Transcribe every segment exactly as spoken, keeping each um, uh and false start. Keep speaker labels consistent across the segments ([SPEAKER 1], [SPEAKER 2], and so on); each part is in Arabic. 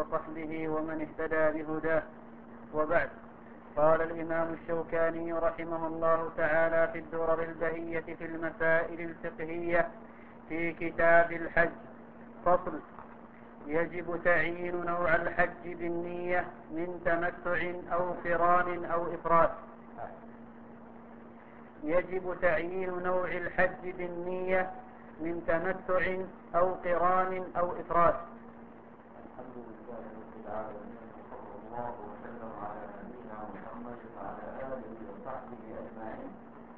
[SPEAKER 1] وصحبه ومن اهتدى بهداه، وبعد. قال الإمام الشوكاني رحمه الله تعالى في الدرر البهية في المسائل الفقهية في كتاب الحج: فصل: يجب تعيين نوع الحج بالنية من تمتع أو قران أو إفراد. يجب تعيين نوع الحج بالنية من تمتع أو قران أو إفراد.
[SPEAKER 2] الحمد لله رب العالمين، وصلى الله وسلم على نبينا محمد وعلى آله وصحبه أجمعين.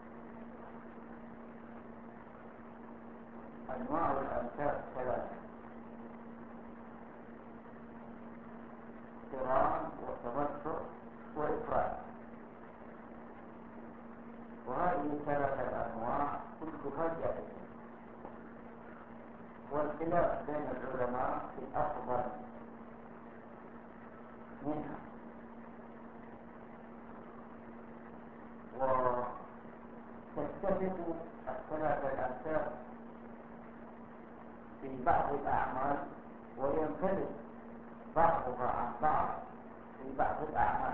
[SPEAKER 2] أنواع الأنساب ثلاثة: قران وتمتع وإفراد. وهذه ثلاثة الأنواع كلها جائزة، والخلاف بين العلماء في الأفضل منها. وتتفق الثلاثة الأنساب في بعض الأعمال، وينفرد بعضها عن بعض في بعض الأعمال.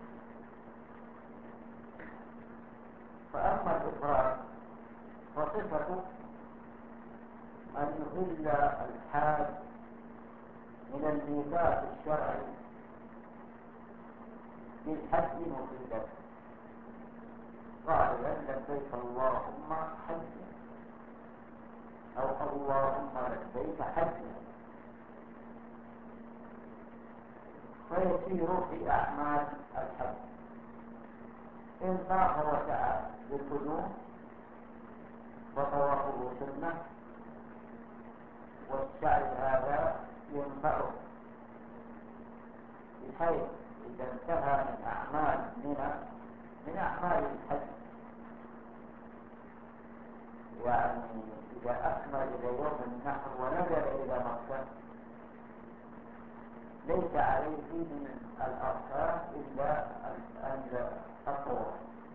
[SPEAKER 2] فأما الإفراد فصفته أن يهل الحاج من الميقات الشرعي بالحج مفردا قائلا لبيك اللهم حجا أو اللهم لبيك حجا، فيسير في أعمال الحج. إن طاف وسعى بالقدوم فطوافه سنة، والسعي هذا ينفعه، بحيث إذا انتهى من أعمال منى من أعمال الحج، يعني إذا أكمل إلى يوم النحر ونزل إلى مكة ليس عليه من الأركان إلا الطواف،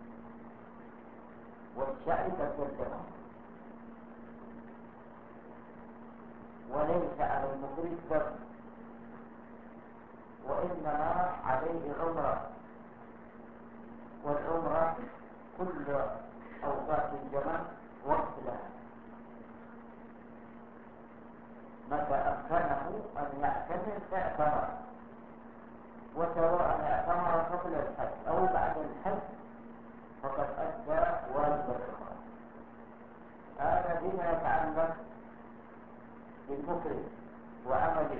[SPEAKER 2] والسعي تقدمه، وليس على المفرد ذنب، وإنما عليه عمرة. والعمرة كل أوقات الزمن وقت لها، متى أمكنه أن يعتمر اعتمر، وسواء اعتمر قبل الحج أو بعد الحج فقد أدى واجب العمرة. هذا بما يتعلق بالمفرد وعمله.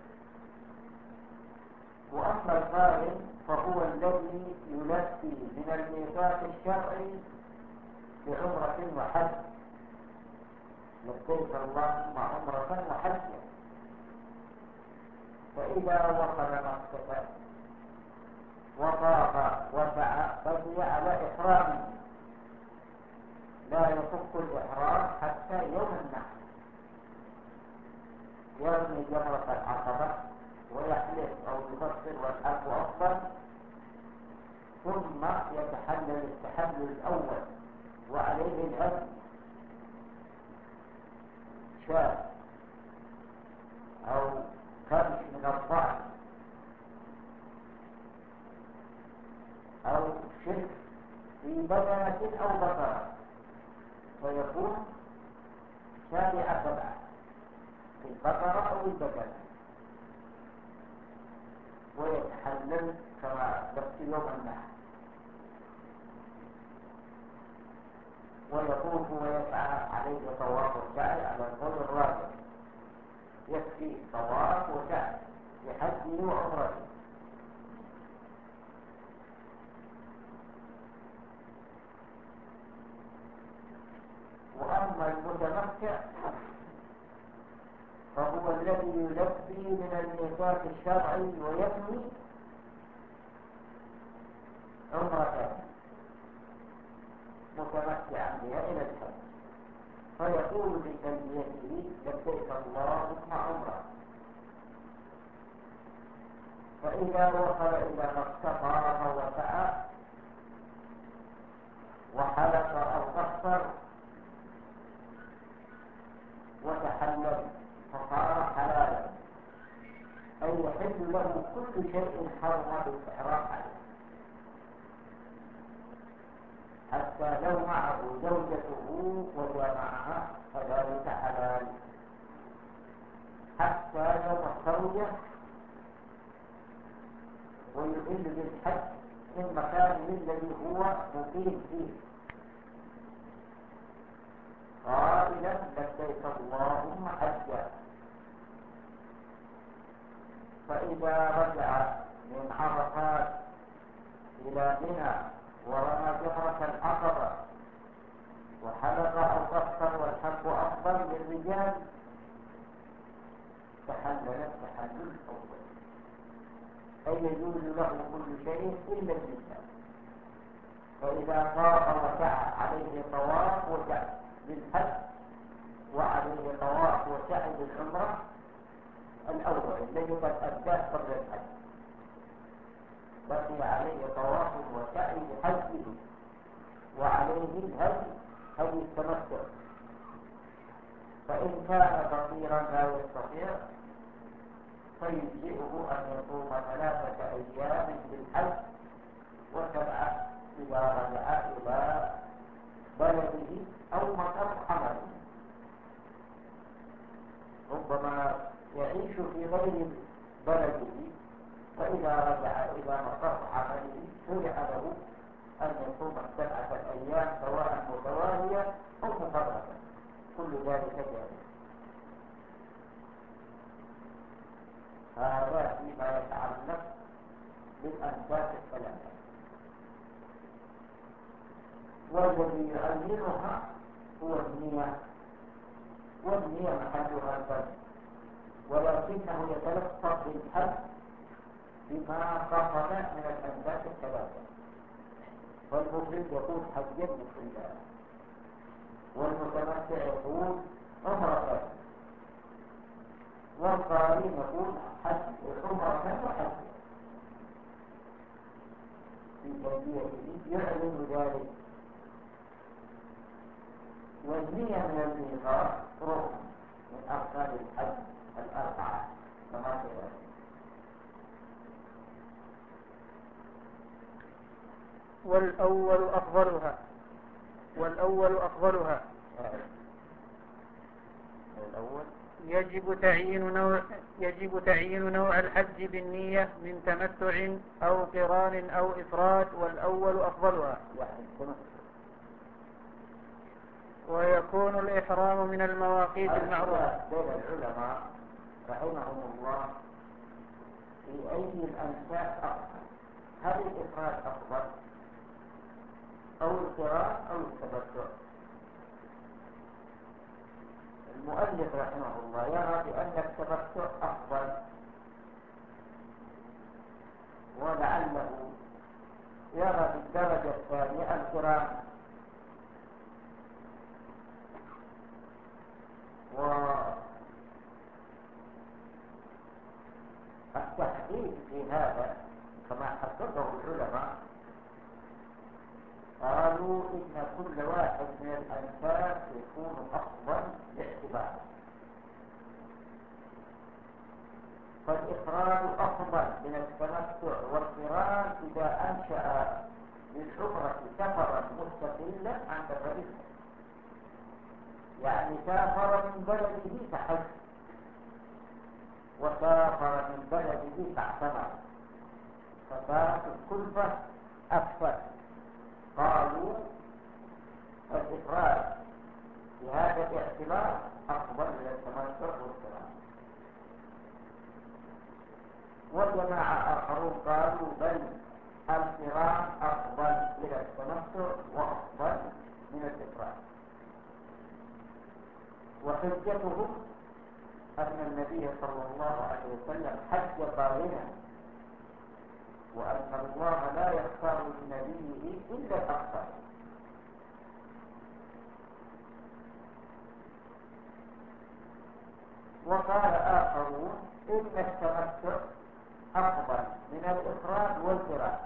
[SPEAKER 2] وأما القارن فهو الذي يلبي من الميقات الشرعي بعمرة وحج، لبيك اللهم عمرة وحجا. فإذا وصل مكة وطاف وسعى بقي على إحرامه، لا يفك الإحرام حتى يوم النحر، يرمي جمرة العقبة ويحلف أو يفطر والحلف أفضل، ثم يتحلل التحلل الأول وعليه الهدي شاة أو كبش من الضأن أو شرك في بدنة أو بقرة، فيكون شارع سبعة في البقرة أو البدنة، ويتحلل كما في يوم النحر، ويطوف ويسعى عليه طواف وسعي على القول الراجح، يكفي طواف وسعي لحجه وعمرته. وأما المتمتع فهو الذي يلبي من الميقات الشرعي وينوي عمرة متمتعا بها إلى الحج، فيقول بتلبيته لبيك اللهم عمرة. فإذا وصل إلى مكة طاف وسعى وحلق أو قصر وتحلل فصار حلالا، أي يحل له كل شيء حرم بالإحرام عليه، حتى لو معه زوجته وجامعها فذلك حلال، حتى يوم التروية ويحل بالحج من مكانه الذي هو مقيم فيه قائلا لبيك اللهم حجا. فإذا رجع من عرفات إلى منى ورمى جمرة العقبة وحلق أو قصر والحلق أفضل للرجال تحلل التحلل الأول، أي يجوز له كل شيء إلا النساء. فإذا طاف وسعى عليه طواف وسعي بالحج وعليه طواف وسعي بالعمرة الأول الذي قد أداه قبل الحج، بقي عليه طواف وسعي بحجه وعليه الهدي هدي التمتع. فإن كان فقيرا لا يستطيع فيجزئه أن يصوم ثلاثة أيام بالحج وسبعة إذا رجع إلى بلده أو مكان عمله. ربما يعيش في غير بلده، فإذا رجع إلى مقر عمله شرع له أن يصوم سبعة أيام سواء متوالية أو مفرقة، كل ذلك جائز. هذا فيما يتعلق بالأنفاس الثلاثة. والذي يعينها هو النية، والنية محلها القلب، ولكنه يتلفظ بالحج بما قصد من الأنفاس الثلاثة. فالمفرد يقول حجا مفردا، والمتمتع يقول عمرة، والقارئ يقول حج عمرة وحج. في تلبيته يعلن ذلك. والنية من الميقات ركن من أركان الحج الأربعة كما سيأتي.
[SPEAKER 1] والأول أفضلها والأول أفضلها
[SPEAKER 2] الأول
[SPEAKER 1] يجب تعيين نوع يجب تعيين نوع الحج بالنية من تمتع أو قران أو إفراد، والأول أفضلها. ويكون الإحرام من المواقيت المعروفة.
[SPEAKER 2] بين العلماء رحمهم الله في أي الأنساك أفضل، هل الإفراد أفضل أو القران أو التمتع؟ المؤلف رحمه الله يرى بأن التمتع أفضل، ولعله يرى بالدرجة الثانية القران. والتحديد في هذا كما حققه العلماء قالوا إن كل واحد من الأنفاس يكون أفضل باعتباره. فالإفراد أفضل من التمتع والقران إذا أنشأ للعمرة سفرا مستقلا عن سفره، يعني سافر من بلده فحج وسافر من بلده فاعتمر، فصارت الكلفة أكثر. قالوا الإفراد بهذا الاعتبار أفضل من التمتع والقران. وجماعة آخرون قالوا بل القران أفضل من التمتع وأفضل من الإفراد. وحجتهم أن النبي صلى الله عليه وسلم حج قارنا، وأن الله لا يختار لنبيه إلا الأفضل. وقال آخرون إن التمتع أفضل من الإفراد والقران،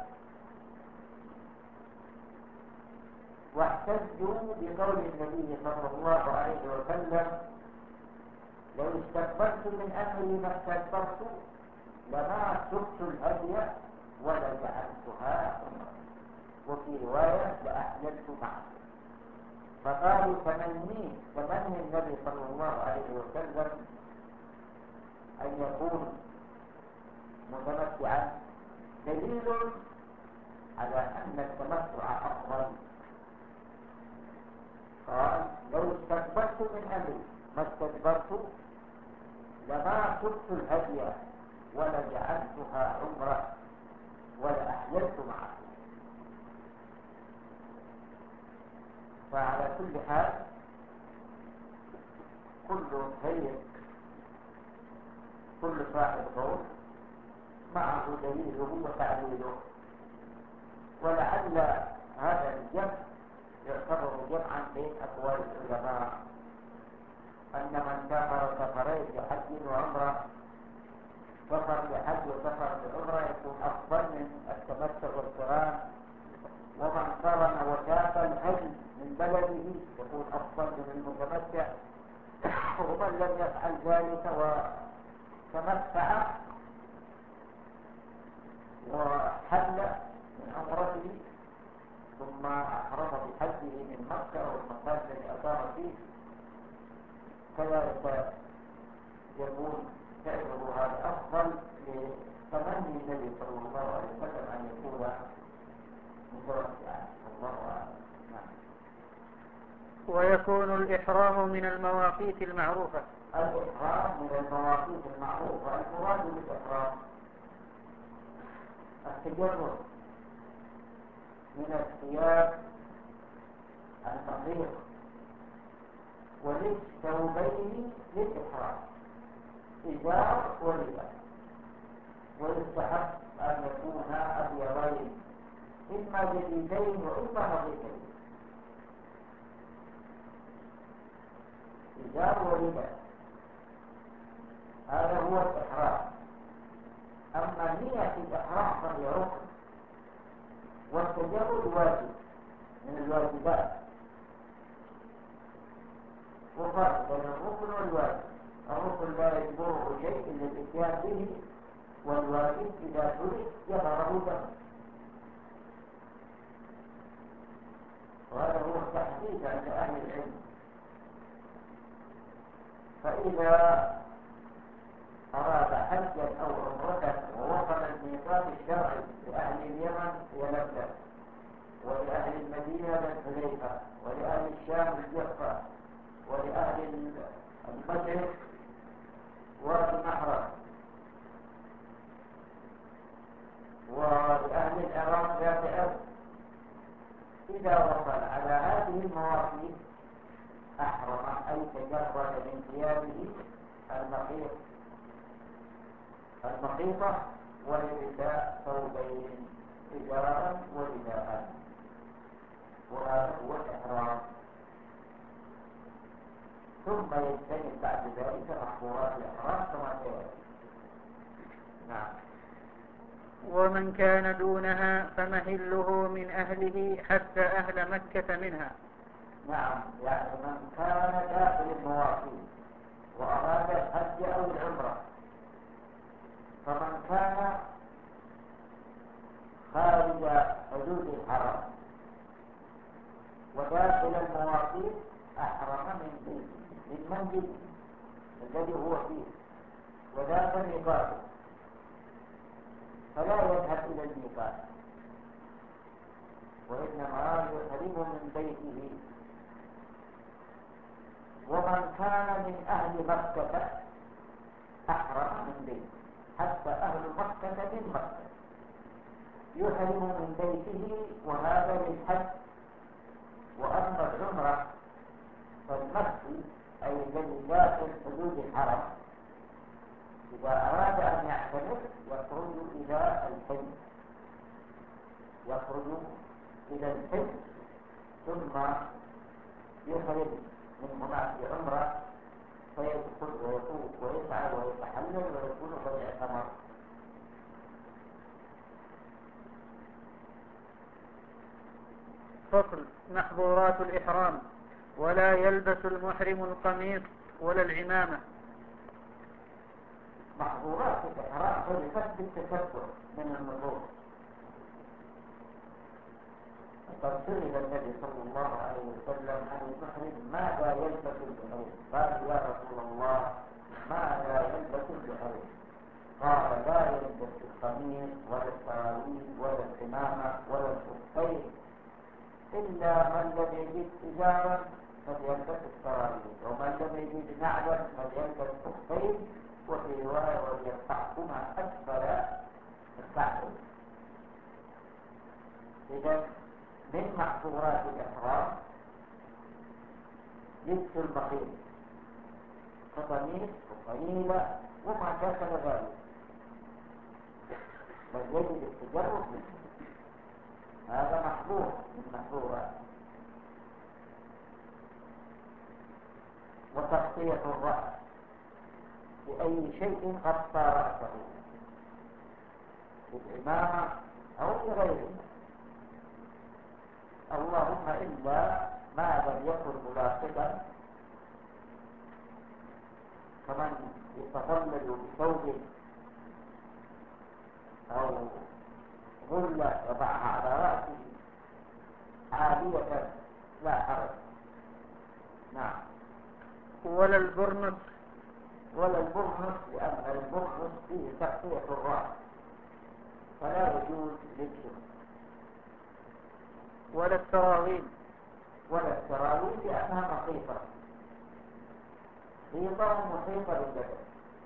[SPEAKER 2] واحتجوا بقول النبي صلى الله عليه وسلم لو استكبرت من أمري ما استكبرت لما سقت الهدي ولا جعلتها عمرة، وفي رواية لأحللت معه. فقالوا تمني تمني النبي صلى الله عليه وسلم أن يكون متمتعا دليل على أن التمتع أفضل. قال لو استكبرت من أمري ما استكبرت لما سقت الهدي ولا جعلتها عمرة ولا أحللت معه. فعلى كل حال كل خير كل صاحب قول معه دليله وتعليله، ولعل هذا الجمع يعتبر جمعا بين أقوال العلماء أن من سافر سفرين لحج وعمرة، سفر لحج وسفر لعمرة يكون أفضل من التمتع والقران، ومن قرن وشاف الحج من بلده يكون أفضل من المتمتع، ومن لم يفعل ذلك وتمتع وحل من عمرته ثم أحرم بحجه من مكة والمكان الذي أقام فيه، كذلك يكون فعله هذا أفضل لتمني النبي صلى الله عليه وسلم أن يكون متوسعا. الله أعلم.
[SPEAKER 1] ويكون الإحرام من المواقيت المعروفة.
[SPEAKER 2] الإحرام من المواقيت المعروفة، المراد بالإحرام التجرد من الثياب الفقير ولبس ثوبين للإحرام إزار ورداء، ويستحب أن يكون أبيضين إما جديدين وإما نظيفين، إزار ورداء، هذا هو الإحرام. أما نية الإحرام فهي ركن، والتجرد واجب من الواجبات، وفرق بين الركن والواجب. الركن لا يجبره شيء إلا الإتيان به، والواجب إذا ترك يظهره دم. وهذا هو التحديد عند أهل العلم. فإذا أراد حجا أو عمرة ووصل الميقات الشرعي لأهل اليمن يلبى، ولأهل المدينة الحليفة، ولأهل الشام الجفة، ولأهل المشرق وادي النحرة، ولأهل العراق ذات أرض، إذا وصل على هذه المواقيت أحرم أي تجرد من ثيابه المخيط المخيطة ولبس ثوبين إزارا ورداء، وهذا هو الإحرام. ثم يجتنب بعد ذلك محظورات الإحرام كما سيأتي. نعم.
[SPEAKER 1] ومن كان دونها فمهله من أهله حتى أهل مكة منها.
[SPEAKER 2] نعم، يعني من كان داخل المواقيت وأراد الحج أو العمرة، فمن كان خارج حدود الحرم وداخل المواقيت أحرم من بيته من منزله الذي هو فيه وداخل ميقاته، فلا يذهب إلى الميقات، وإنما يحرم من بيته. ومن كان من أهل مكة أحرم من بيته، حتى أهل مكة من مكة يحرم من بيته، وهذا للحج. وأما العمرة فالمكي أي الذي داخل حدود الحرم إذا أراد أن يعتمر يخرج إلى الحج يخرج إلى الحج ثم يخرج من هناك بعمرة فيدخل ويطوف ويسعى ويتحلل ويكون قد اعتمر.
[SPEAKER 1] فصل. محظورات الإحرام. ولا يلبس المحرم القميص ولا العمامة.
[SPEAKER 2] محظورات الإحرام حرفت بالتكبر من النظور. قد سئل النبي صلى الله عليه وسلم عن المحرم ماذا يلبس البحرين؟ قال يا رسول الله ماذا يلبس البحرين؟ قال لا يلبس القميص ولا السراويل ولا العمامة ولا الخفين، إلا من لم يجد إزارا فليلبس السراويل، ومن لم يجد نعلا فليلبس خفين، وفي رواية وليقطعهما أسفل الكعبين. إذا من محظورات الإحرام لبس البخيل قطميس وقليلة وما شاكل ذلك، بل يجب التجرب منه، هذا محظور من محظورات. وتغطية الرأس بأي شيء غطى رأسه، بالعمامة أو بغيرها، اللهم إلا ما لم يكن ملاصقا كمن يتظلل بثوب أو غلة يضعها على رأسه عالية لا حرج. نعم.
[SPEAKER 1] ولا البرنس
[SPEAKER 2] ولا البرنس، لأن البرنس فيه تغطية الرأس فلا يجوز لبسه.
[SPEAKER 1] ولا السراويل
[SPEAKER 2] ولا السراويل لأنها مخيطة، خيطة محيطة بالبدن،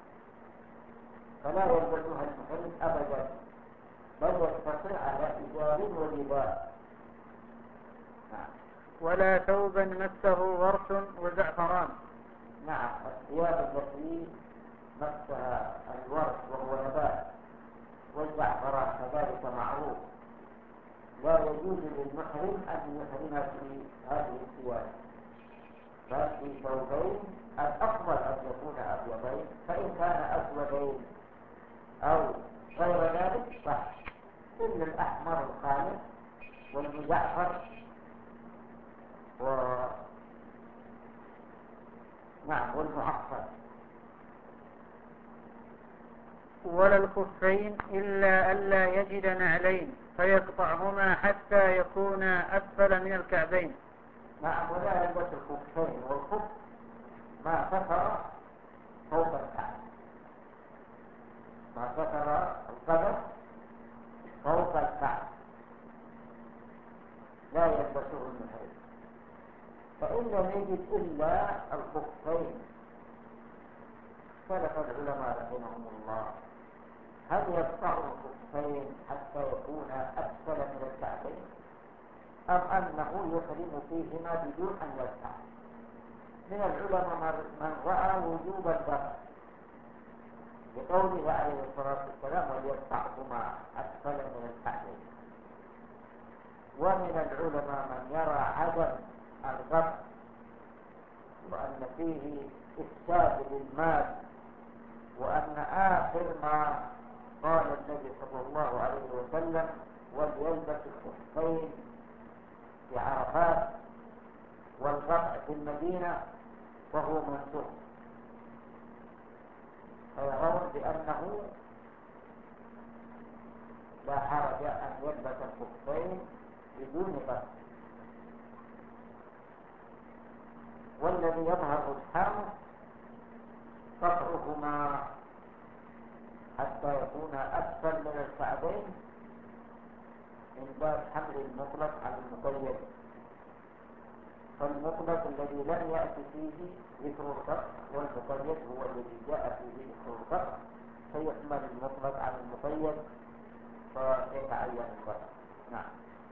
[SPEAKER 2] فلا يلبسها المحرم أبدا، بل يقتصر على إزار ورداء. نعم.
[SPEAKER 1] ولا ثوبا مسه ورس وزعفران.
[SPEAKER 2] نعم، الثياب التي مسها الورس وهو نبات والزعفران كذلك معروف، لا يجوز للمحرم أن يحرم في هذه الثياب، بل في ثوبين، الأفضل أن يكون أبيضين، فإن كان أسودين أو غير ذلك صح، إلا الأحمر الخالص والمزعفر و نعم والمعفر.
[SPEAKER 1] ولا الخفين إلا ألا يجد نعلين فيقطعهما حتى يكونا أسفل من الكعبين.
[SPEAKER 2] نعم. ولا يلبس الخفين، والخف ما ستر فوق الكعب، ما ستر القدم فوق الكعب لا يلبسه المحرم. فإن لم يجد إلا الخفين اختلف العلماء رحمهم الله هل يقطع الخفين حتى يكون أسفل من الكعبين أم أنه يحرم فيهما بدون أن يقطع. من العلماء من رأى وجوب القطع بقوله عليه الصلاة والسلام وليقطعهما أسفل من الكعبين، ومن العلماء من يرى عدم القطع وأن فيه إفساد للمال، وأن آخر ما قال النبي صلى الله عليه وسلم وليلبس الخفين في عرفات والقطع في المدينة وهو منسوخ، فيرون بأنه لا حرج أن يلبس الخفين بدون قطع. والذي يظهر رجحانه قطعهما حتى يكون أسفل من الكعبين من باب حمل المطلق على المقيد، فالمطلق الذي لم يأتي فيه ذكر القطع والمقيد هو الذي جاء فيه ذكر القطع، فيحمل المطلق على المقيد فيتعين القطع. نعم.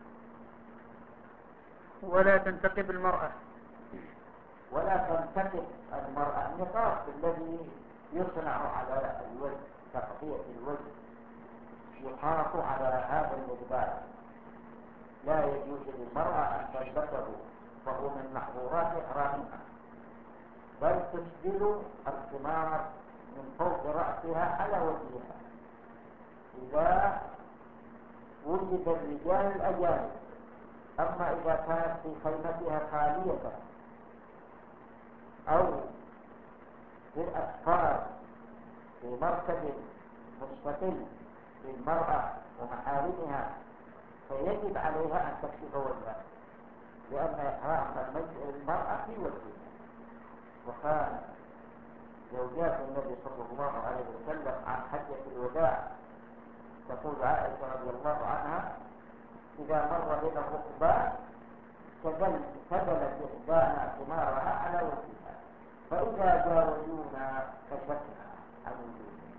[SPEAKER 1] ولا تنتقب المرأة.
[SPEAKER 2] ولا تنتقب المرأة. النقاب الذي يصنع على الوجه تغطية الوجه يحاط على هذا المقدار، لا يجوز للمرأة أن تلبسه، فهو من محظورات إحرامها، بل تسدل الخمار من فوق رأسها على وجهها إذا وجد الرجال الأجانب. أما إذا كانت في خيمتها خالية أو في الأسفار في مركز مستقل للمرأة ومحارمها، فيجب عليها أن تكشف وجهها، لأن إحرام المرأة في وجهها. وكان زوجات النبي صلى الله عليه وسلم عن حجة الوداع تقول عائشة رضي الله عنها: إذا مر بنا الركبان سدلت إحدانا ثمارها على وجهها، فإذا جاوزونا كشفنا عن وجوهنا.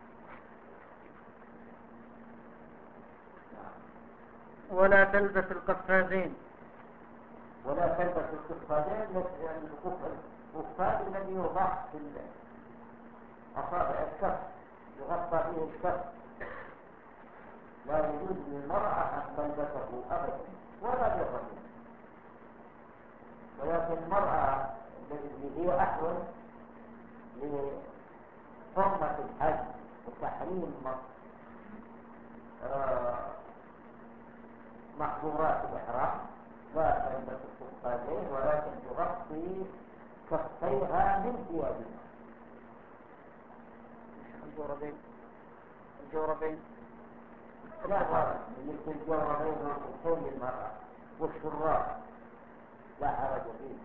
[SPEAKER 1] ولا تلبس القفازين.
[SPEAKER 2] ولا تلبس القفازين، يعني القفاز الذي يوضع في أصابع الكف يغطى به الكف، لا يجوز للمرأة أن تلبسه أبدا ولا للرجل. ولكن المرأة التي هي أحوال لحرمة الحج وتحريم محظورات الإحرام لا تلبس القفازين، ولكن تغطي كفيها من ثيابها.
[SPEAKER 1] الجوربين الجوربين
[SPEAKER 2] لا حرج، مثل الجوربين والخفين للمرأة والشراب لا حرج فيه.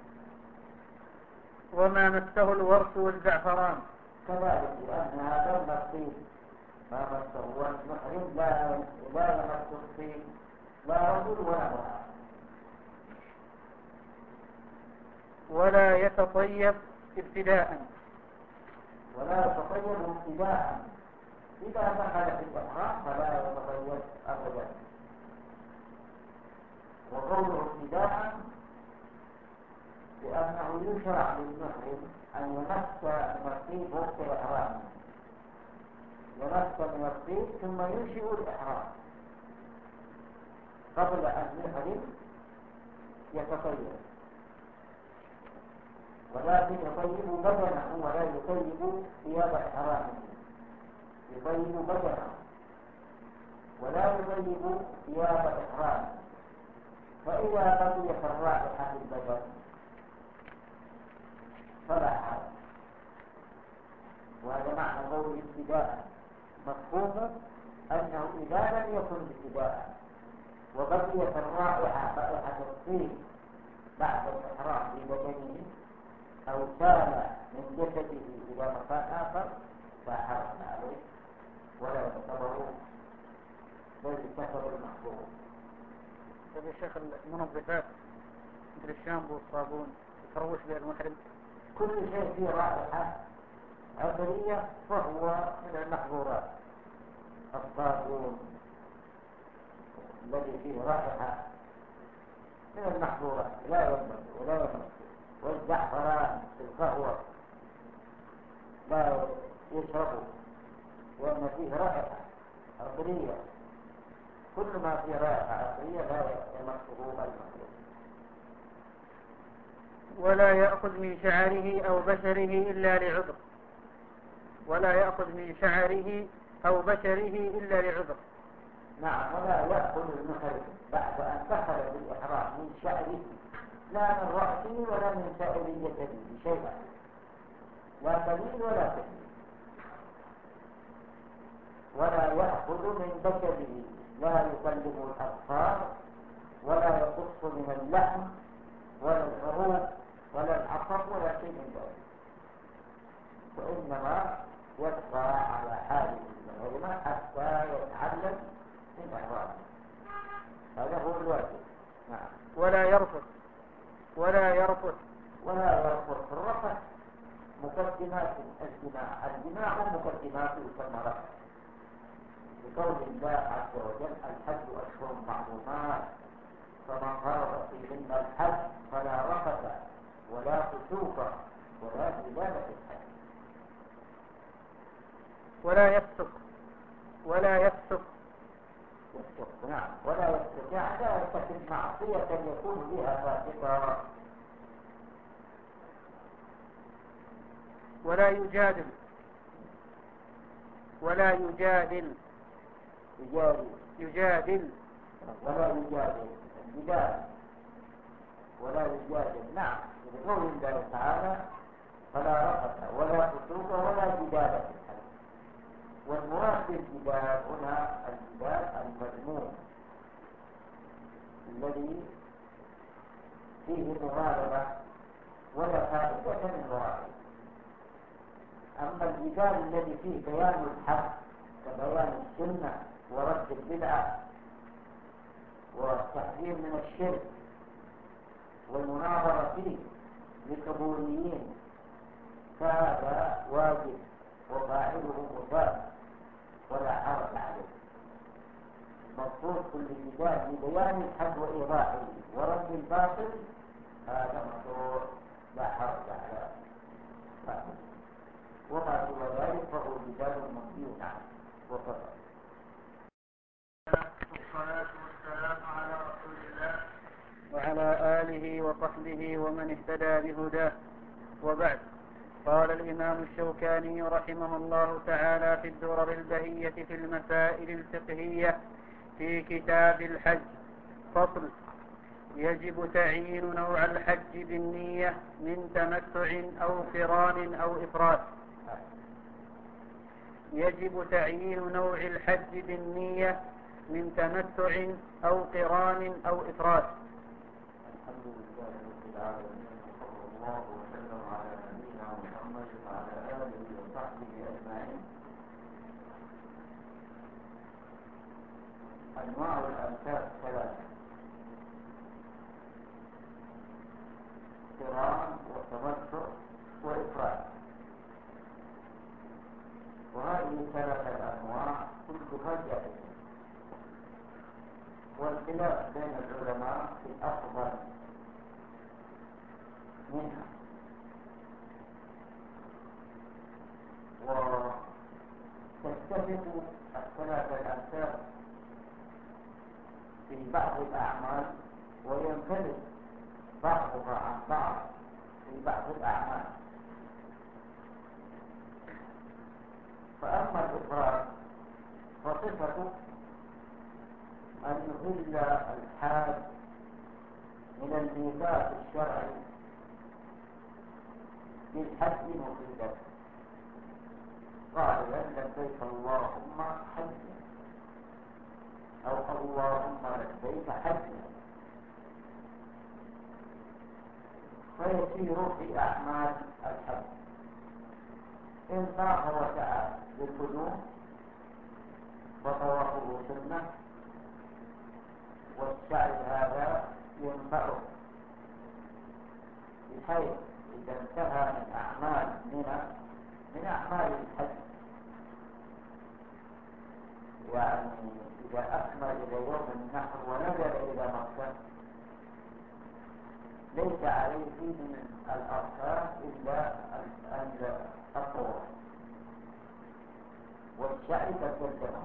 [SPEAKER 1] وما مسه الورس والزعفران
[SPEAKER 2] كذلك، لأن هذا المصيب ما مسه، والمحرم لا لا يمس الطيب لا رجل ولا امرأة.
[SPEAKER 1] ولا يتطيب ابتداء.
[SPEAKER 2] ولا يتطيب ابتداء، إذا دخل في الإحرام فلا يتطيب أبدا. وقوله ابتداء لأنه يشرع للمحرم أن يمس من الطيب وقت الإحرام، يمس من الطيب ثم ينشئ الإحرام قبل أن يحرم يتطيب، ولكن يطيب بدنه ولا يطيب ثياب إحرامه، يطيب بدنه ولا يطيب ثياب إحرامه. فإذا بقيت الرائحة في البدن فلا حرج. وهذا معنى قول ابتداء، مفهومه أنه إذا لم يكن ابتداء وبقيت الرائحة رائحة الطيب بعد الإحرام في بدنه أو سال من جسده إلى مكان آخر فحرم عليه ولا يعتبر بل كسر المحظور.
[SPEAKER 1] طيب يا شيخ، المنظفات مثل الشامبو والصابون يتروش بها المحرم؟
[SPEAKER 2] كل شيء فيه رائحة عطرية فهو من المحظورات. الصابون الذي فيه رائحة من المحظورات لا يمس ولا يمس. والزعفران في القهوة لا يشربه لأن فيه رائحة عطرية. كل ما فيه رائحة عطرية لا يمسه المحظور.
[SPEAKER 1] ولا يأخذ من شعره أو بشره إلا لعذر. ولا يأخذ من شعره أو بشره إلا لعذر.
[SPEAKER 2] نعم، ولا يأخذ المحرم بعد أن دخل بالإحرام من شعره، لا من رأسه ولا من سائر جسده شيئا، لا قليل ولا كثير. ولا يأخذ من بشره، لا يكلم الأظفار ولا يقص من اللحم ولا العروق ولا العصب ولا شيء من ذلك، وإنما يبقى على حاله المحرمة حتى يتعلم من إحرامه. هذا هو الواجب. نعم.
[SPEAKER 1] ولا يرفض ولا يرفض
[SPEAKER 2] ولا يرفض. الرفض مقدمات الجماع، الجماع مقدمات الثمرات، بقول الله عز وجل: الحج أشهر معلومات فمن فرض فيهن الحج فلا رفث ولا فسوق ولا جدال في الحج.
[SPEAKER 1] ولا يفسق ولا يفسق
[SPEAKER 2] يفسق. نعم، ولا يفسق يعني لا يرتكب معصية يكون بها فاسقا.
[SPEAKER 1] ولا يجادل ولا يجادل
[SPEAKER 2] يجادل
[SPEAKER 1] يجادل
[SPEAKER 2] ولا يجادل جدال ولا يجادل. نعم، بقول الله تعالى: فلا رفث ولا فسوق ولا جدال في الحج. الذي فيه مغالبة ولا فائدة من ورائه. أما الجدال الذي فيه بيان الحق كبيان السنة ورد البدعة والتحذير من الشرك والمناظرة فيه لقبوليين فهذا واجب وفاعله مباح ولا حرج عليه. مقصود كل جدال لبيان الحق وإيضاحه ورد الباطل هذا مشروع لا حرج على فاعله، وما سوى ذلك فهو جدال منفي عنه وفقط.
[SPEAKER 1] والصلاة والسلام على رسول الله وعلى آله وصحبه ومن اهتدى بهداه، وبعد. قال الإمام الشوكاني رحمه الله تعالى في الدرر البهية في المسائل الفقهية في كتاب الحج: فصل: يجب تعيين نوع الحج بالنية من تمتع أو قران أو إفراد. يجب تعيين نوع الحج بالنية من تمتع أو قران أو إفراد.
[SPEAKER 2] الحمد لله رب العالمين، وصلى الله وسلم على نبينا محمد وعلى آله وصحبه أجمعين. أنواع الأنساب ثلاثة: قران وتمتع وإفراد. وهذه ثلاثة أنواع كلها جائزة، والخلاف بين العلماء في الأفضل منها. وتتفق الثلاثة الأنساب في بعض الأعمال وينفرد بعضها عن بعض في بعض الأعمال. فأما الإفراد فصفته أن يهل الحاج من الميقات الشرعي بالحج مفيدا قائلا لبيك اللهم حجا أو اللهم لبيك حجا، فيسير في أعمال الحج. إن طاف وسعى بالقدوم فطوافه سنة، والسعي هذا ينفعه بحيث إذا انتهى من أعمال من من أعمال الحج، يعني إذا أكمل إلى يوم النحر ونزل إلى مكة ليس عليه من الأركان إلا الطواف، والسعي تقدمه،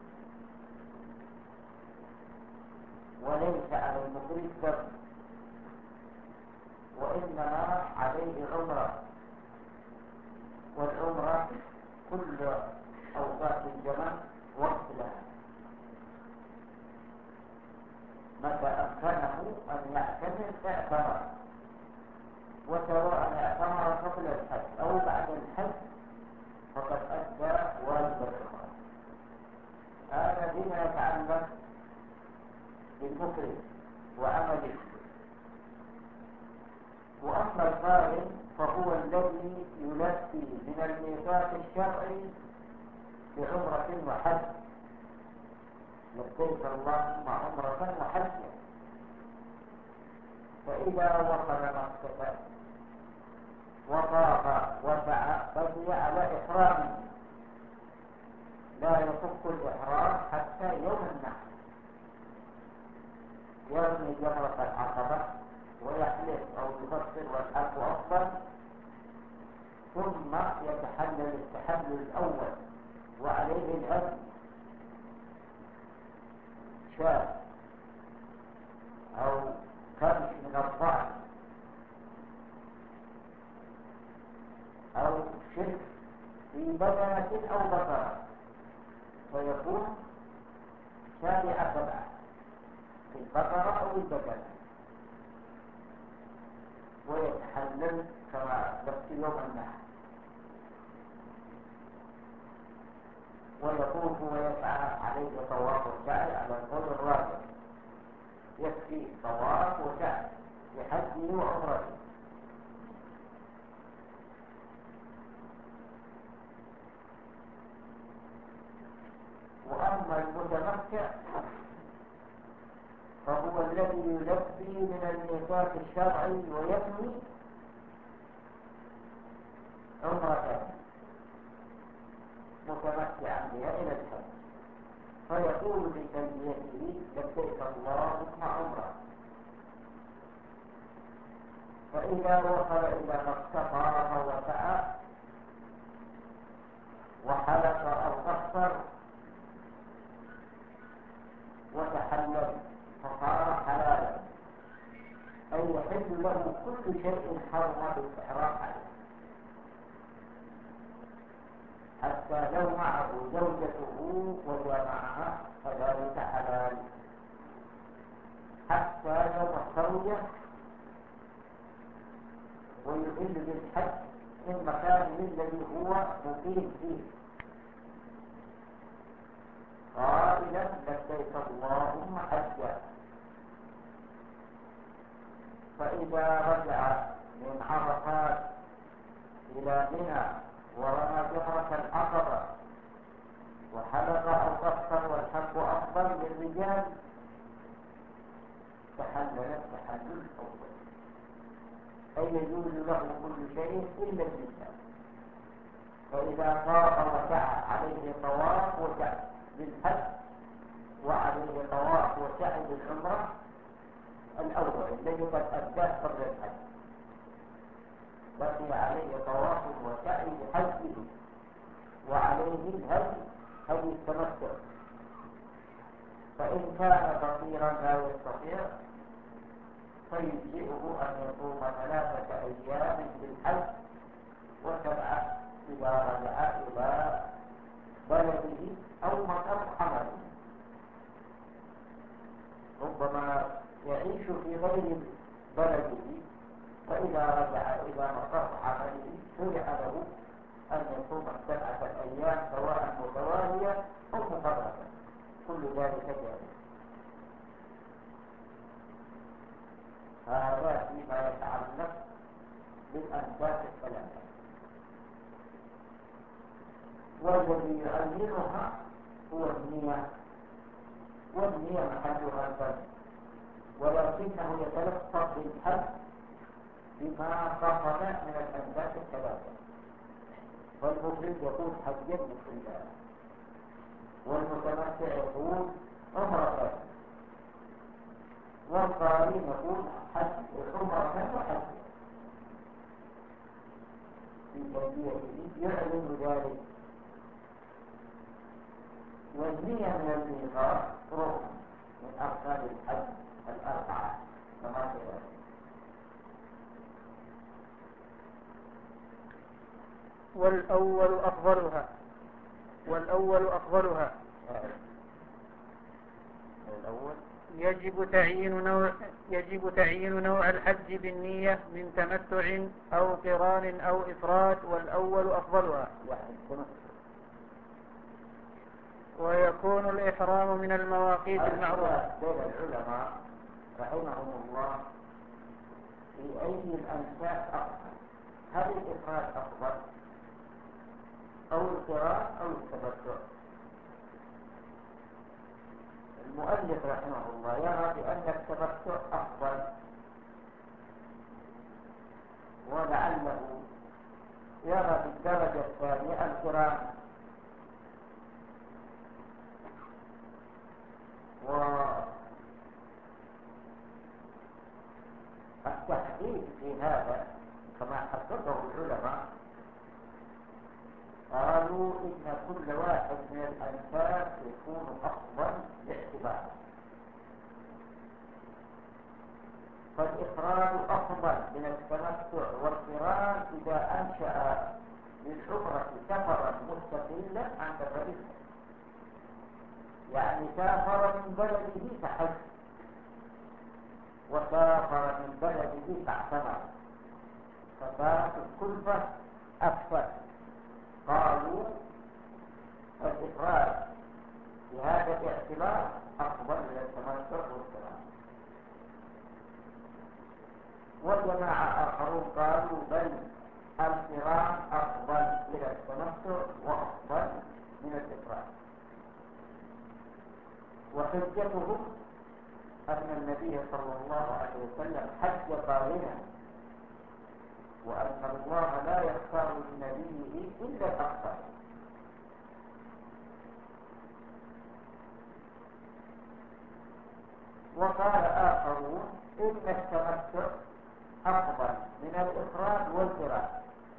[SPEAKER 2] وليس على المفرد ذنب، وإنما عليه عمرة. والعمرة كل أوقات الجمع وقت لها، متى أمكنه أن يعتمر اعتمر، وسواء اعتمر قبل الحج أو بعد الحج فقد أدى واجب العمرة. هذا بما يتعلق بالمفرد وعمله. وأما القارن فهو الذي يلبي من الميقات الشرعي بعمرة وحج، لبيك اللهم عمرة وحجا. فإذا وصل مكة وطاف وسعى بقي على إحرامه، لا يفك الإحرام حتى يوم النحر، يرمي جمرة العقبة ويحلف أو يفسر والحلف أفضل، ثم يتحلل التحلل الأول وعليه الهدي شاة أو كبش من الضأن أو شرك في بدنة أو بقرة، فيكون شارع سبعة في البقرة أو البدنة، ويتحلل كما في يوم النحر، ويطوف ويسعى عليه طواف السعي على القول الراجح. يكفي طواف وسعي لحجه وعمرته. وأما المتمتع فهو الذي يلبي من الميقات الشرعي ويبني عمرته متمتعا بها إلى الحج، فيقول بتلبيته لبيك اللهم عمره. فإذا وصل إلى ما استطاع وسعى وحلق أو قصر وتحلل فصار حلالا، أي يحل له كل شيء حرم بالإحرام عليه، حتى لو معه زوجته وجامعها فذلك حلال، حتى يوم التروية ويحل بالحج من مكانه الذي هو مقيم فيه قائلا لبيك اللهم حجا. فإذا رجع من عرفات إلى منى ورمى جمرة العقبة وحلق أو قصر والحلق أفضل للرجال تحلل التحلل الأول، أي يجوز له كل شيء إلا النساء. فإذا طاف وسعى عليه طواف وسعي بالحج وعليه طواف وسعي بالعمرة الأول الذي قد أداه قبل الحج، بقي عليه طواف وسعي بحجه وعليه الهدي هدي التمتع. فإن كان فقيرا لا يستطيع فيجزئه أن يصوم ثلاثة أيام بالحج وسبعة إذا رجع إلى بلده أو مقر حمله. ربما يعيش في غير بلده، فإذا رجع إلى مقر حمله شرع له أن يصوم السبعة الأيام سواء متوالية أو مفرقة، كل ذلك جائز. هذا فيما يتعلق بالأنفاس الثلاثة. والذي يعينها هو النية، والنية محلها القلب، ولكنه يتلفظ بالحج بما قصد من الأنفاس الثلاثة. فالمفرد يقول حجا مفردا، والمتمتع يقول عمرة، والقارين يقول حج عمرة وحج. في تلبيته يعلن ذلك. والنية من الميقات ركن من أركان الحج الأربعة كما سيأتي.
[SPEAKER 1] والأول أفضلها والأول أفضلها
[SPEAKER 2] الأول
[SPEAKER 1] يجب تعيين نوع يجب تعيين نوع الحج بالنية من تمتع أو قران أو إفراد، والأول أفضلها. ويكون الإحرام من المواقيت المعروفة.
[SPEAKER 2] بين العلماء رحمهم الله في أي الأنساك أفضل، هل الإفراد أفضل أو القران أو التمتع؟ المؤلف رحمه الله يرى بأن التمتع أفضل، ولعله يرى بالدرجة الثانية القران. والتحديد في هذا كما حققه العلماء قالوا إن كل واحد من الأنفاس يكون أفضل باعتباره. فالإفراد أفضل من التمتع والقران إذا أنشأ للعمرة سفرا مستقلا عن سفره، يعني سافر من بلده فحج وسافر من بلده فاعتمر، فكانت الكلفة أكثر. قالوا الإفراد بهذا الاعتبار أفضل من التمتع والقران. قالوا بل القران أفضل إلى التمتع وأفضل من الإفراد. وحجتهم أن النبي صلى الله عليه وسلم حج قارنا، وأن الله لا يختار لنبيه إلا الأفضل. وقال آخرون إن التمتع أفضل من الإفراد والقران،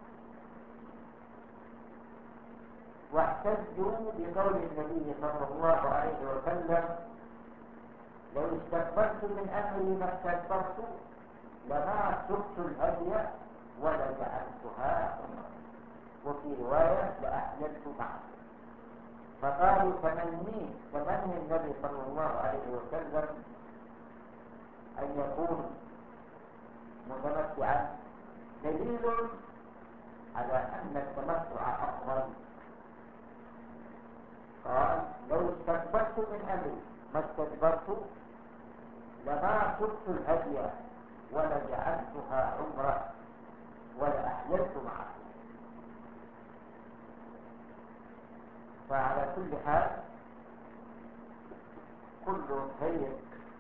[SPEAKER 2] واحتجوا بقول النبي صلى الله عليه وسلم لو استكبرت من أمري ما استكبرت لما سقت الهدي ولجعلتها عمرة، وفي رواية لأحللت معه. فقالوا تمني تمني النبي صلى الله عليه وسلم أن يكون متمتعا دليل على أن التمتع أفضل. قال لو استكبرت من أمري ما استكبرت لما سقت الهدي ولجعلتها عمرة ولأحللت معه. فعلى كل حال كل هيئ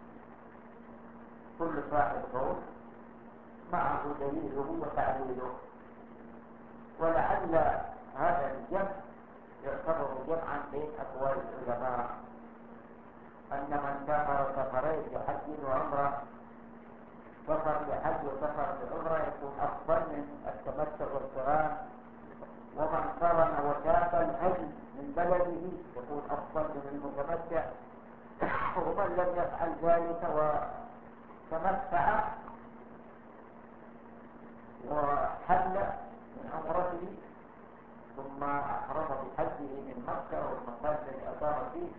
[SPEAKER 2] كل صاحب قول معه دليله وتعليله، ولعل هذا الجمع يعتبر جمعا بين أقوال العلماء أن من سافر سفرين لحج وعمرة، سفر لحج وسفر لعمرة يكون أفضل من التمتع والقران، ومن قرن وشاف الحج من بلده يكون أفضل من المتمتع، ومن لم يفعل ذلك وتمتع وحل من عمرته ثم أحرم بحجه من مكة والمكان الذي أقام فيه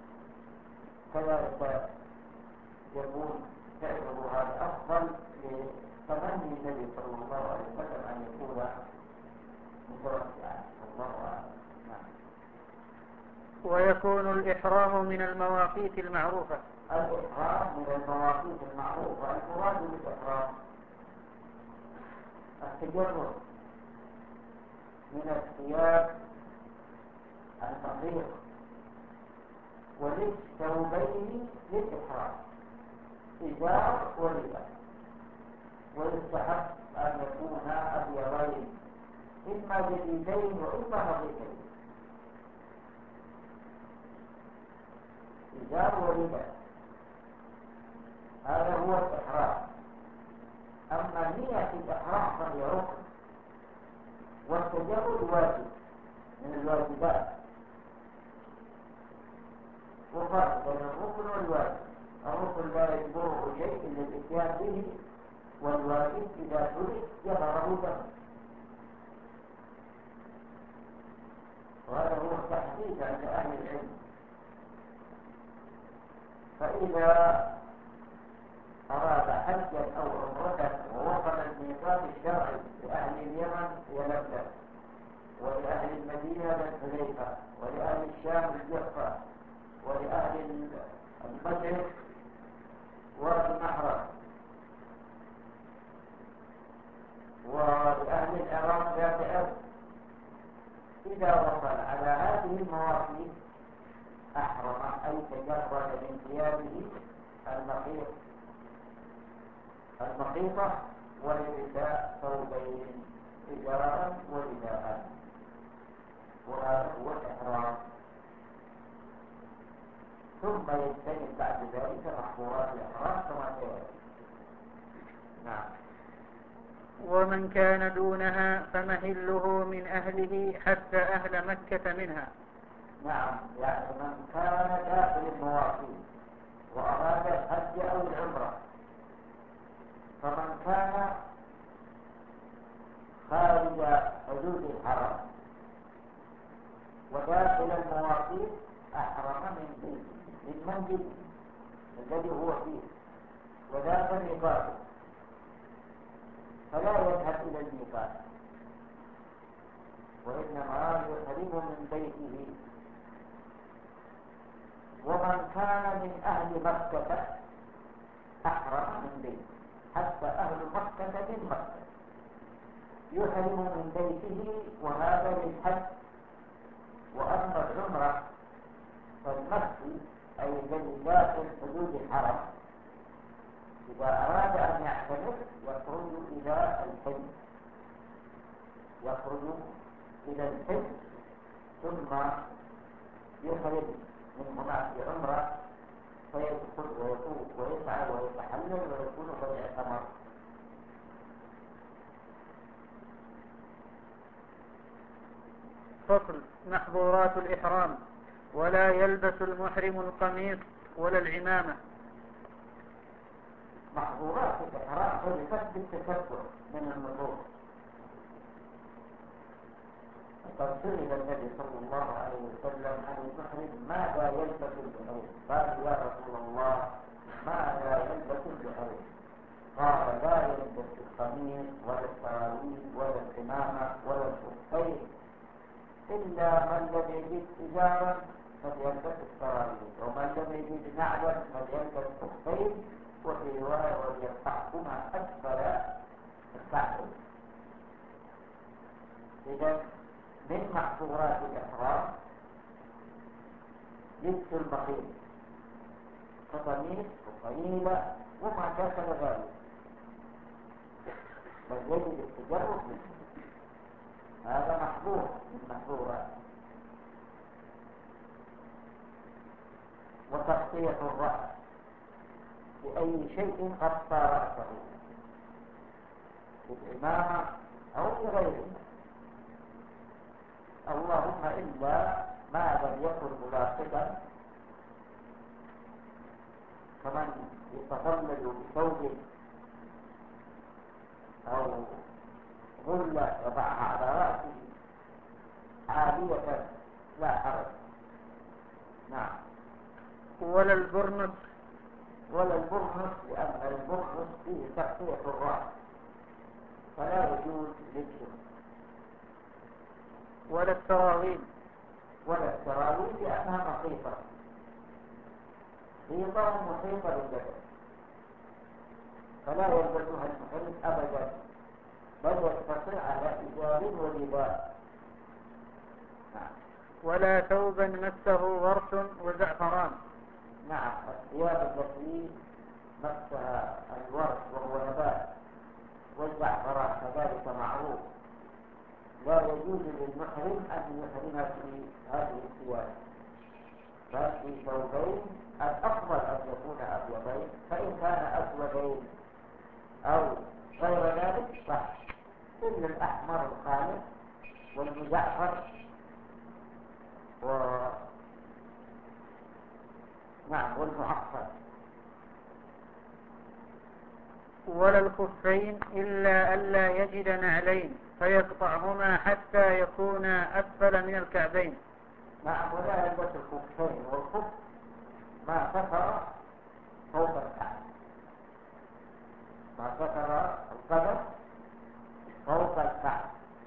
[SPEAKER 2] كذلك يكون فعله هذا أفضل لتمني النبي صلى الله عليه وسلم أن يكون متوسعا. الله أعلم.
[SPEAKER 1] ويكون الإحرام من المواقيت المعروفة.
[SPEAKER 2] الإحرام من المواقيت المعروفة. المراد بالإحرام التجرد من الثياب الفقير ولبس ثوبين للإحرام إزار ورداء، ويستحب أن يكون أبيضين إما جديدين وإما نظيفين، إزار ورداء، هذا هو الإحرام. أما نية الإحرام فهي ركن، والتجرد واجب من الواجبات، وفرق بين الركن والواجب. الركن لا يجبره شيء إلا الإتيان به، والواجب إذا ترك جبره دم. وهذا هو التحديد عند أهل العلم. فإذا أراد حجا أو عمرة ووصل الميقات الشرعي لأهل اليمن يلملم، ولأهل المدينة الحليفة، ولأهل الشام الجحفة، ولأهل المشرق وادي النحرة، ولأهل العراق ذات أرض. إذا وصل على هذه المواقيت أحرم أي تجرد من ثيابه المخيط المخيطة ولبس ثوبين إزارا ورداء، وهذا هو الإحرام. ثم يجتنب بعد ذلك محظورات الإحرام كما سيأتي. نعم.
[SPEAKER 1] ومن كان دونها فمهله من أهله حتى أهل مكة منها.
[SPEAKER 2] نعم، يعني من كان داخل المواقيت وأراد الحج أو العمرة، فمن كان خارج حدود الحرم وداخل المواقيت أحرم من بيته من منزله الذي هو فيه وذاك ميقاته، فلا يذهب إلى الميقات، وإنما يحرم من بيته. ومن كان من أهل مكة أحرم من بيته، حتى أهل مكة من مكة يحرم من بيته وهذا للحج. وأما العمرة فالمكي أي الذي داخل حدود الحرم إذا أراد أن يعتمر يخرج إلى الحج يخرج إلى الحج ثم يخرج من هناك بعمرة فيدخل ويطوف ويسعى ويتحلل ويكون قد اعتمر.
[SPEAKER 1] فصل. محظورات الإحرام. ولا يلبس المحرم القميص ولا العمامة.
[SPEAKER 2] محظورات الإحرام حدثت بالتكبر من النظور. قد سئل النبي صلى الله عليه وسلم عن المحرم ماذا يلبس المحرم؟ قال يا رسول الله ماذا يلبس المحرم؟ قال لا يلبس القميص ولا السراويل ولا العمامة ولا الخفين إلا من لم يجد إزارا فليلبس السراويل ومن لم يجد نعلا فليلبس خفين وفي رواية وليرفعهما أسفل الكعبين. إذا من محظورات الإحرام لبس المخيط كقميص وقليلة وما شاكل ذلك بل يجب التجرد منه. هذا محظور من محظورات. وتغطية الرأس بأي شيء غطى رأسه بالعمامة أو بغيرها اللهم إلا ما لم يكن ملاصقا كمن يتظلل بثوب أو غلة يضعها على رأسه عالية لا حرج. نعم.
[SPEAKER 1] ولا البرنس.
[SPEAKER 2] ولا البرنس لأن البرنس فيه تغطية الرأس فلا يجوز لبسه.
[SPEAKER 1] ولا السراويل.
[SPEAKER 2] ولا السراويل لأنها محيطة خيطة محيطة بالجسد فلا يلبسها المحرم أبدا بل يقتصر على إزار ورداء. نعم.
[SPEAKER 1] ولا ثوبا مسه ورس وزعفران.
[SPEAKER 2] نعم. الثياب التي مسها الورس وهو نبات والزعفران كذلك معروف لا يجوز للمحرم أن يحرم في هذه الثياب بل في ثوبين. الأفضل أن يكون أبيضين فإن كان أسودين أو غير ذلك صح إلا الأحمر الخالص والمزعفر و نعم والمعفر.
[SPEAKER 1] ولا الخفين إلا ألا يجد نعلين فيقطعهما حتى يكونا أسفل من الكعبين.
[SPEAKER 2] نعم. ولا يلبس الخفين والخف ما ستر فوق الكعب ما ستر القدم فوق الكعب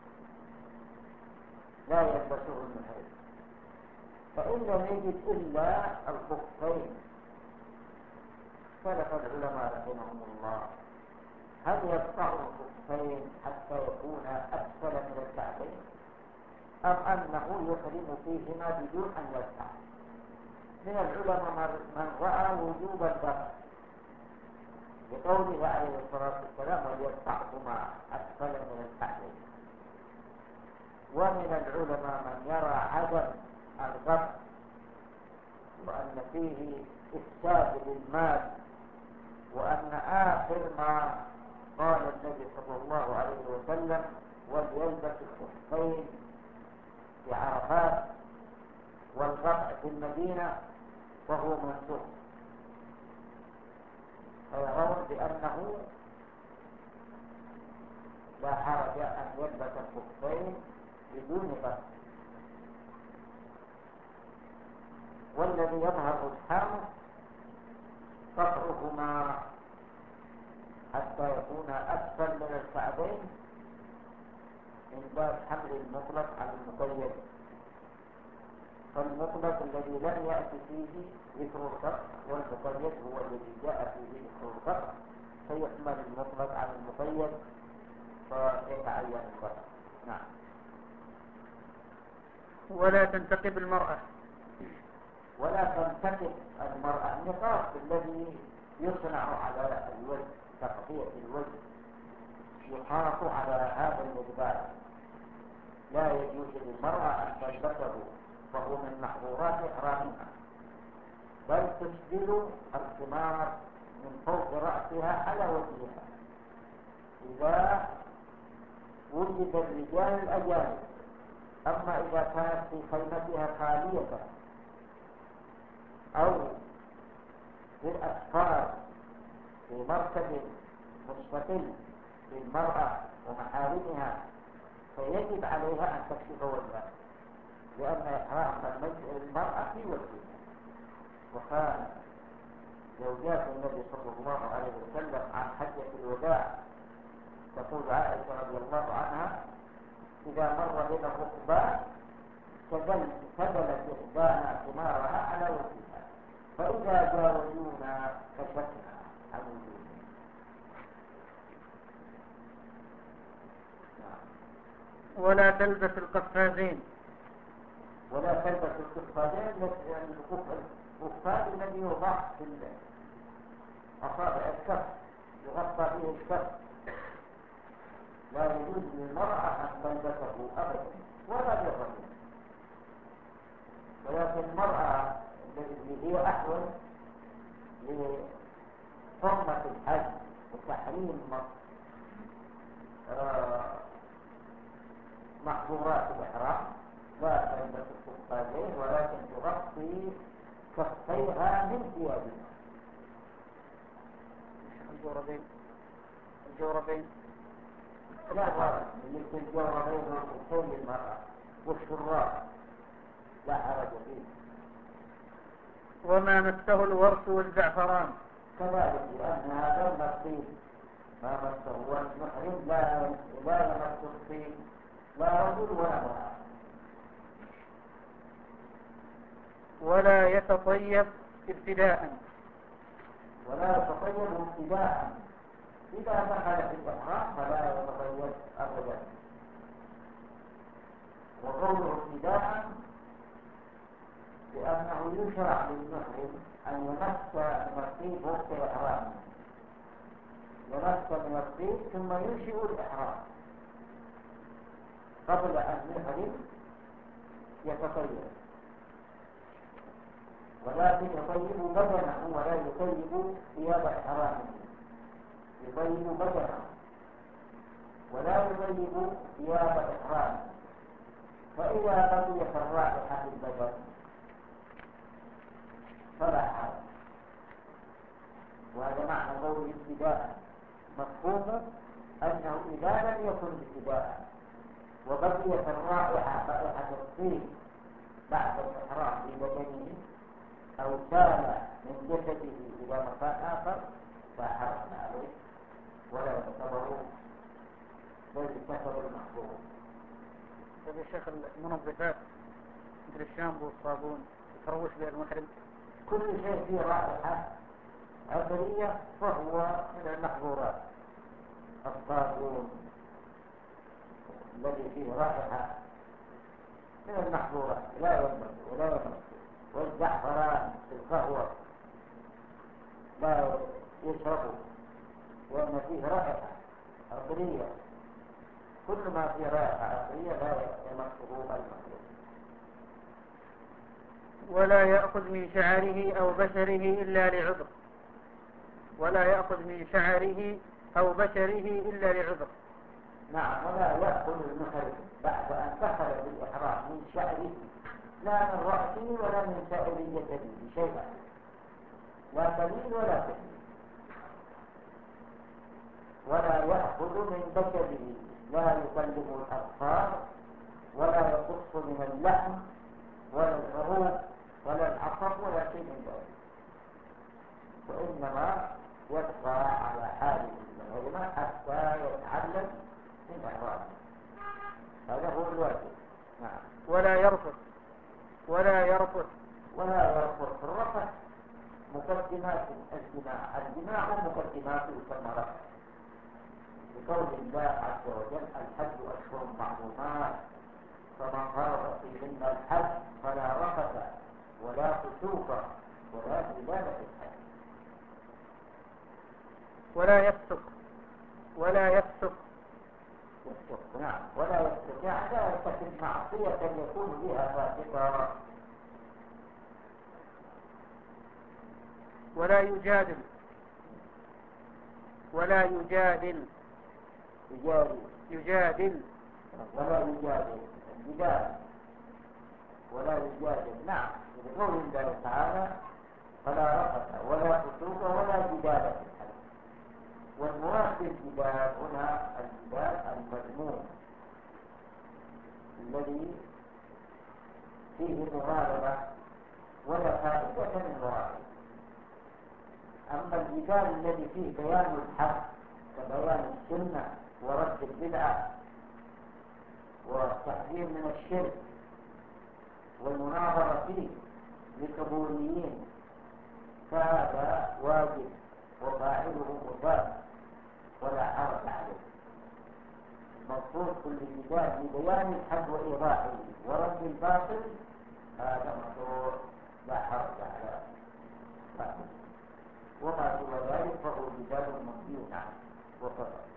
[SPEAKER 2] لا يلبسه المحرم. فإن لم يجد إلا الخفين اختلف العلماء رحمهم الله هل يقطع الخفين حتى يكون أسفل من الكعبين أم أنه يحرم فيهما بدون أن يقطع. من العلماء من رأى وجوب البر بقوله عليه الصلاة والسلام وليقطعهما أسفل من الكعبين. ومن العلماء من يرى عدم الغرب وأن فيه إفساد للمال وأن آخر ما قال النبي صلى الله عليه وسلم وليلبس الخفين في عرفات والغرب في المدينة وهو منسوخ فيرون بأنه لا حرج أن يلبس الخفين بدون غرب. والذي يظهر إسحامه قطعهما حتى يكون أسفل من الكعبين من باب حمل المطلق على المقيد. فالمطلق الذي لم يأتي فيه ذكر القطع والمقيد هو الذي جاء فيه ذكر القطع فيحمل المطلق على المقيد فيتعين الوضع. نعم.
[SPEAKER 1] ولا تنتقب المرأة
[SPEAKER 2] ولا تنتقب المرأة. النقاب الذي يصنع على الوجه، تغطية الوجه، يحاط على هذا المقدار، لا يجوز للمرأة أن تلبسه، فهو من محظورات إحرامها، بل تسدل الخمار من فوق رأسها على وجهها إذا وجد الرجال الأجانب. أما إذا كانت في خيمتها خالية أو في الأسفار في مركب مستقل للمرأة ومحارمها، فيجب عليها أن تكشف وجهها، لأن إحرام المرأة في وجهها. وكان زوجات النبي صلى الله عليه وسلم عن حجة الوداع تقول عائشة رضي الله عنها: إذا مر بنا الركبان سدلت إحدانا ثمارها على وجهها، فإذا جاوزونا كشفنا عن وجوهنا.
[SPEAKER 1] ولا تلبس القفازين.
[SPEAKER 2] ولا تلبس القفازين، لأن القفاز الذي يوضع في أصابع الكف يغطى فيه الكف، لا يجوز للمرأة أن تلبسه أبدا ولا للرجل. ولكن المرأة التي هي أحوال لحرمة الحج وتحريم محظورات الإحرام لا تلبس القفازين، ولكن تغطي كفيها من ثيابها.
[SPEAKER 1] الجوربين الجوربين
[SPEAKER 2] لا حرج، مثل الجوربين والخفين للمرأة والشراب لا حرج فيه.
[SPEAKER 1] وما مسه الورس والزعفران
[SPEAKER 2] كذلك، لأن هذا المصيب ما مسه، والمحرم لا لا يمس الطيب لا رجل ولا امرأة.
[SPEAKER 1] ولا يتطيب ابتداء.
[SPEAKER 2] ولا يتطيب ابتداء، إذا دخل في الإحرام فلا يتطيب أبدا. وقوله ابتداء لأنه يشرع للمحرم أن يمس من الطيب وقت إحرامه، يمس من الطيب ثم ينشئ الإحرام قبل أن يحرم يتطيب، ولكن يطيب بدنه ولا يطيب ثياب إحرامه، يطيب بدنه ولا يطيب ثياب إحرامه. فإذا بقيت الرائحة في البدن فلا حرج. وهذا معنى قوله ابتداء، مفهوم أنه إذا لم يكن ابتداء وبقيت الرائحة رائحة الطيب بعد الإحرام في بدنه أو سال من جسده إلى مكان آخر فحرم عليه ولا يعتبر بل كسر المحظور.
[SPEAKER 1] طيب يا شيخ، المنظفات مثل الشامبو والصابون يتروش بها المحرم؟
[SPEAKER 2] كل شيء فيه رائحة عطرية فهو من المحظورات. الصابون الذي فيه رائحة من المحظورات لا يمس ولا يمس. والزعفران في القهوة لا يشربه لأن فيه رائحة عطرية. كل ما فيه رائحة عطرية لا يمسه المحظور.
[SPEAKER 1] ولا يأخذ من شعره أو بشره إلا لعذر. ولا يأخذ من شعره أو بشره إلا لعذر.
[SPEAKER 2] نعم. ولا يأخذ المحرم بعد أن دخل بالإحرام من شعره، لا من رأسه ولا من سائر جسده شيئا، لا قليل ولا كثير. ولا يأخذ من بشره، لا يكلم الأظفار ولا يقص من اللحم ولا العروق ولا العصب ولا شيء من ذلك، وإنما يبقى على حاله من العلماء حتى يتعلم من إحرامه. هذا هو الواجب. نعم.
[SPEAKER 1] ولا يرفض ولا يرفض
[SPEAKER 2] ولا يرفض. الرفض مقدمات الجماع، الجماع مقدمات يسمى رفض، بقول الله عز وجل الحج أشهر معلومات فمن فرض فيهن الحج فلا رفث ولا فسوق ولا جدال في الحج
[SPEAKER 1] ولا يفسق ولا يفسق
[SPEAKER 2] يفسق نعم ولا يفسق يعني لا يرتكب معصية يكون بها فاسقا
[SPEAKER 1] ولا يجادل ولا يجادل
[SPEAKER 2] يجادل
[SPEAKER 1] يجادل
[SPEAKER 2] ولا يجادل الجدال ولا يجادل نعم بقول الله تعالى فلا رفث ولا فسوق ولا جدال في الحج والمراد بالجدال هنا الجدال المذموم الذي فيه مغالبة ولا فائدة من ورائه أما الجدال الذي فيه بيان الحق كبيان السنة ورد البدعة والتحذير من الشرك والمناظرة فيه للقبوريين فهذا واجب وفاعله مثاب ولا حرج عليه مقصود كل جدال لبيان الحق وإيضاحه ورد الباطل هذا مشروع لا حرج على فاعله وما سوى ذلك فهو جدال منفي عنه وفقط